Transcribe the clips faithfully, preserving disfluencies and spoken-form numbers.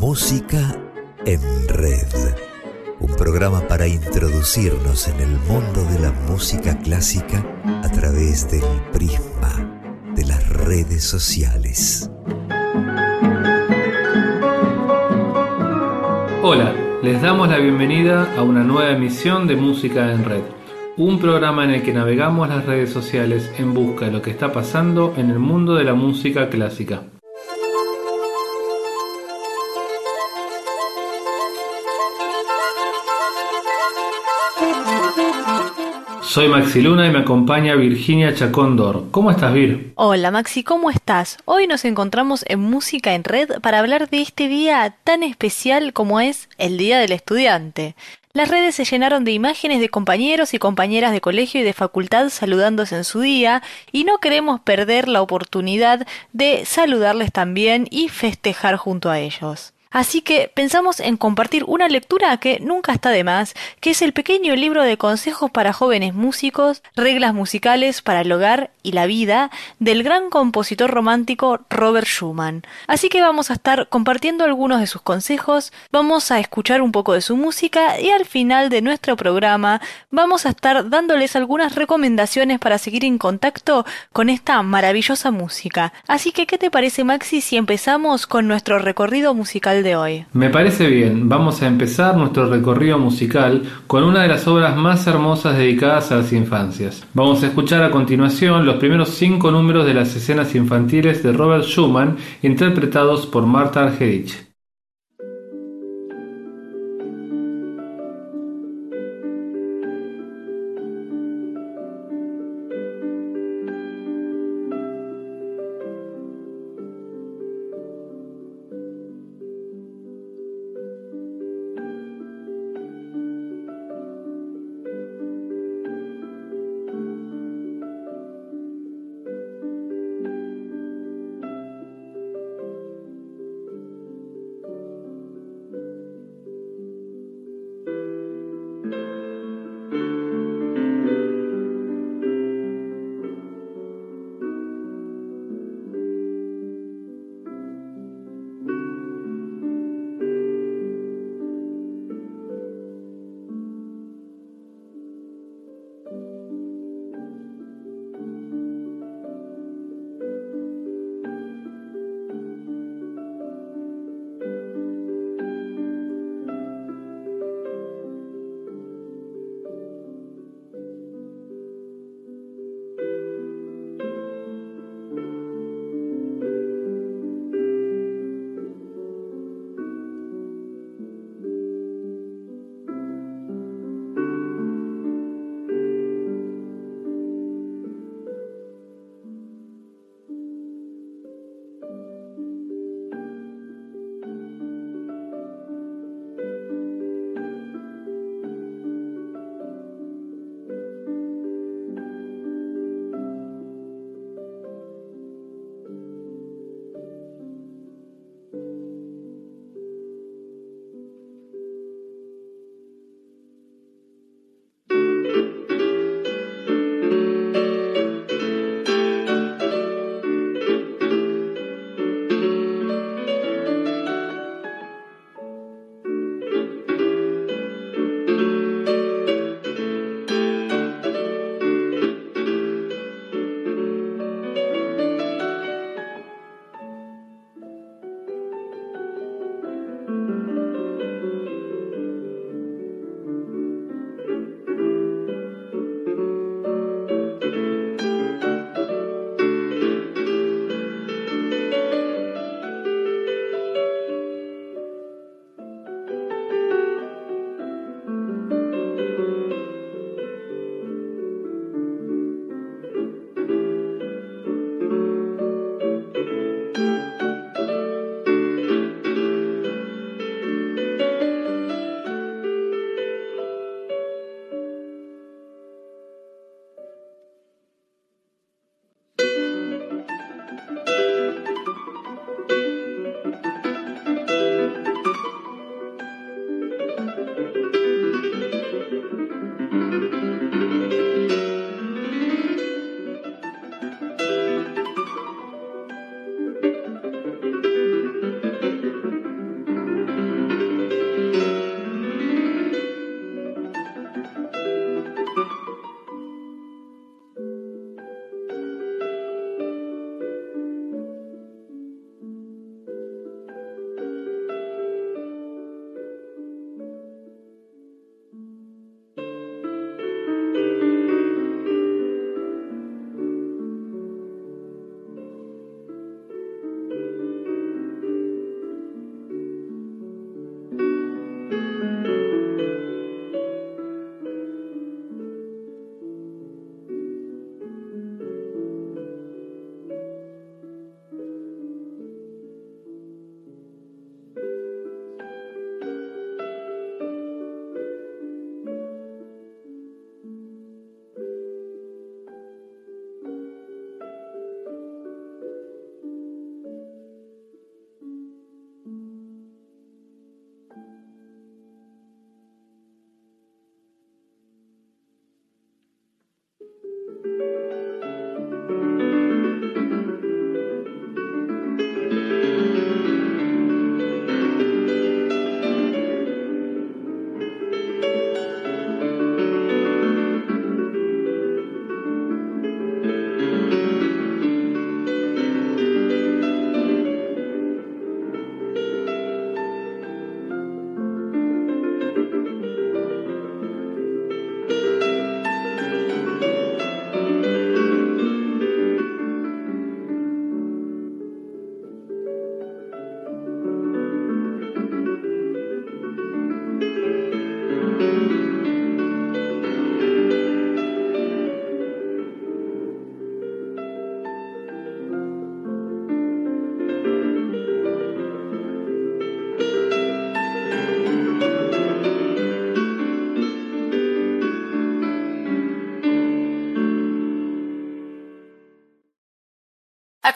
Música en Red, un programa para introducirnos en el mundo de la música clásica a través del prisma de las redes sociales. Hola, les damos la bienvenida a una nueva emisión de Música en Red, un programa en el que navegamos las redes sociales en busca de lo que está pasando en el mundo de la música clásica. Soy Maxi Luna y me acompaña Virginia Chacón-Dor. ¿Cómo estás, Vir? Hola Maxi, ¿cómo estás? Hoy nos encontramos en Música en Red para hablar de este día tan especial como es el Día del Estudiante. Las redes se llenaron de imágenes de compañeros y compañeras de colegio y de facultad saludándose en su día, y no queremos perder la oportunidad de saludarles también y festejar junto a ellos. Así que pensamos en compartir una lectura que nunca está de más, que es el pequeño libro de consejos para jóvenes músicos, reglas musicales para el hogar y la vida, del gran compositor romántico Robert Schumann. Así que vamos a estar compartiendo algunos de sus consejos, vamos a escuchar un poco de su música y al final de nuestro programa vamos a estar dándoles algunas recomendaciones para seguir en contacto con esta maravillosa música. Así que, ¿qué te parece, Maxi, si empezamos con nuestro recorrido musical de hoy? Me parece bien, vamos a empezar nuestro recorrido musical con una de las obras más hermosas dedicadas a las infancias. Vamos a escuchar a continuación los primeros cinco números de las escenas infantiles de Robert Schumann, interpretados por Martha Argerich.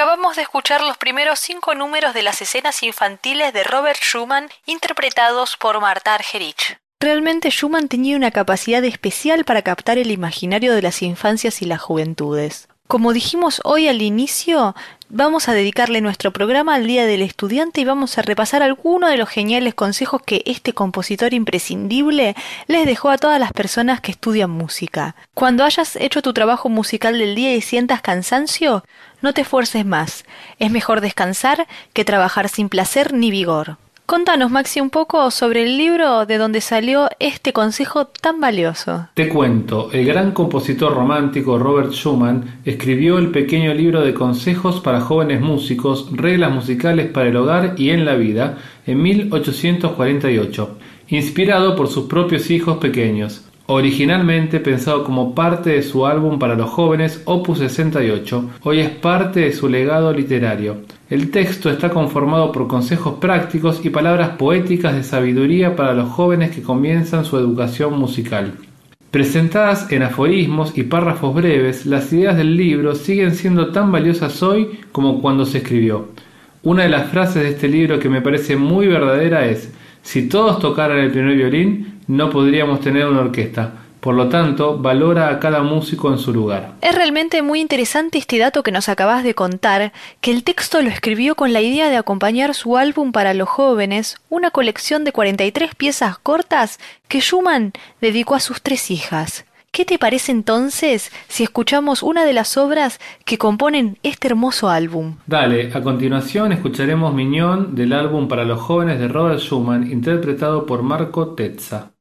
Acabamos de escuchar los primeros cinco números de las escenas infantiles de Robert Schumann, interpretados por Marta Argerich. Realmente Schumann tenía una capacidad especial para captar el imaginario de las infancias y las juventudes. Como dijimos hoy al inicio, vamos a dedicarle nuestro programa al Día del Estudiante y vamos a repasar algunos de los geniales consejos que este compositor imprescindible les dejó a todas las personas que estudian música. Cuando hayas hecho tu trabajo musical del día y sientas cansancio, no te esfuerces más. Es mejor descansar que trabajar sin placer ni vigor. Contanos, Maxi, un poco sobre el libro de donde salió este consejo tan valioso. Te cuento, el gran compositor romántico Robert Schumann escribió el pequeño libro de consejos para jóvenes músicos, reglas musicales para el hogar y en la vida, en mil ochocientos cuarenta y ocho, inspirado por sus propios hijos pequeños. Originalmente pensado como parte de su álbum para los jóvenes Opus sesenta y ocho, hoy es parte de su legado literario. El texto está conformado por consejos prácticos y palabras poéticas de sabiduría para los jóvenes que comienzan su educación musical. Presentadas en aforismos y párrafos breves, las ideas del libro siguen siendo tan valiosas hoy como cuando se escribió. Una de las frases de este libro que me parece muy verdadera es: si todos tocaran el primer violín, no podríamos tener una orquesta. Por lo tanto, valora a cada músico en su lugar. Es realmente muy interesante este dato que nos acabas de contar, que el texto lo escribió con la idea de acompañar su álbum para los jóvenes, una colección de cuarenta y tres piezas cortas que Schumann dedicó a sus tres hijas. ¿Qué te parece entonces si escuchamos una de las obras que componen este hermoso álbum? Dale, a continuación escucharemos Mignón del álbum para los jóvenes de Robert Schumann, interpretado por Marco Tezza.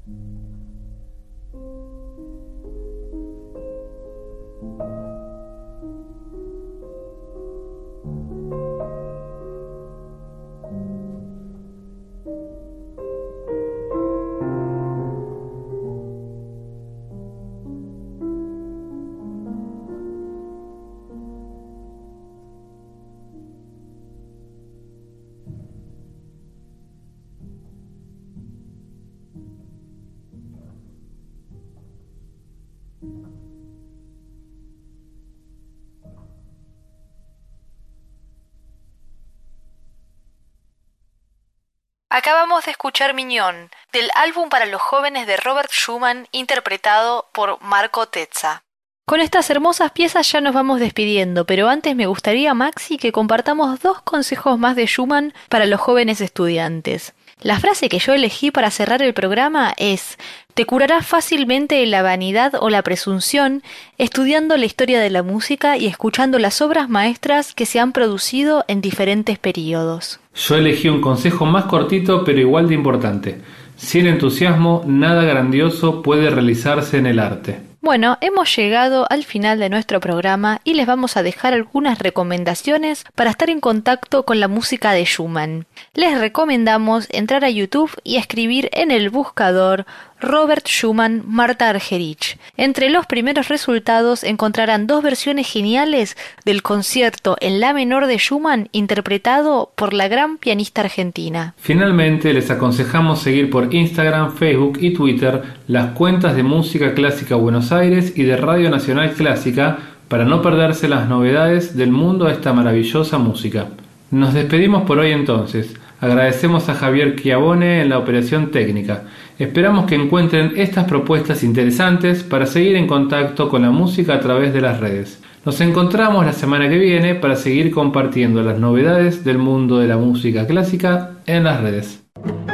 Acabamos de escuchar Mignon, del álbum para los jóvenes de Robert Schumann, interpretado por Marco Tezza. Con estas hermosas piezas ya nos vamos despidiendo, pero antes me gustaría, Maxi, que compartamos dos consejos más de Schumann para los jóvenes estudiantes. La frase que yo elegí para cerrar el programa es: te curarás fácilmente la vanidad o la presunción estudiando la historia de la música y escuchando las obras maestras que se han producido en diferentes períodos. Yo elegí un consejo más cortito pero igual de importante. Sin entusiasmo, nada grandioso puede realizarse en el arte. Bueno, hemos llegado al final de nuestro programa y les vamos a dejar algunas recomendaciones para estar en contacto con la música de Schumann. Les recomendamos entrar a YouTube y escribir en el buscador Robert Schumann, Marta Argerich. Entre los primeros resultados encontrarán dos versiones geniales del concierto en la menor de Schumann interpretado por la gran pianista argentina. Finalmente, les aconsejamos seguir por Instagram, Facebook y Twitter las cuentas de Música Clásica Buenos Aires y de Radio Nacional Clásica para no perderse las novedades del mundo de esta maravillosa música. Nos despedimos por hoy entonces. Agradecemos a Javier Chiavone en la operación técnica. Esperamos que encuentren estas propuestas interesantes para seguir en contacto con la música a través de las redes. Nos encontramos la semana que viene para seguir compartiendo las novedades del mundo de la música clásica en las redes.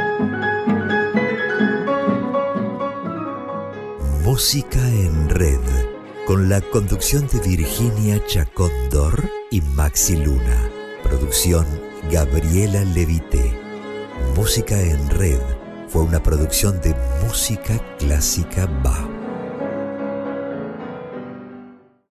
Música en Red, con la conducción de Virginia Chacón-Dor y Maxi Luna. Producción Gabriela Levité. Música en Red fue una producción de Música Clásica B A.